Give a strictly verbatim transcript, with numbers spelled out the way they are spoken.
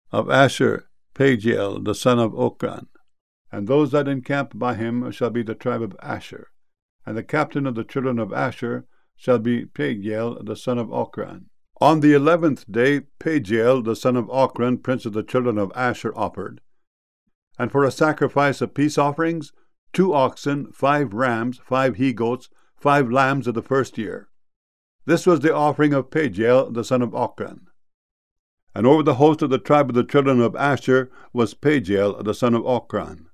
Of Asher, Pagiel the son of Ochran. And those that encamp by him shall be the tribe of Asher. And the captain of the children of Asher shall be Pagiel the son of Ochran. On the eleventh day Pagiel the son of Ochran, prince of the children of Asher, offered. And for a sacrifice of peace offerings, two oxen, five rams, five he-goats, five lambs of the first year. This was the offering of Pagiel the son of Ochran. And over the host of the tribe of the children of Asher was Pagiel the son of Ochran.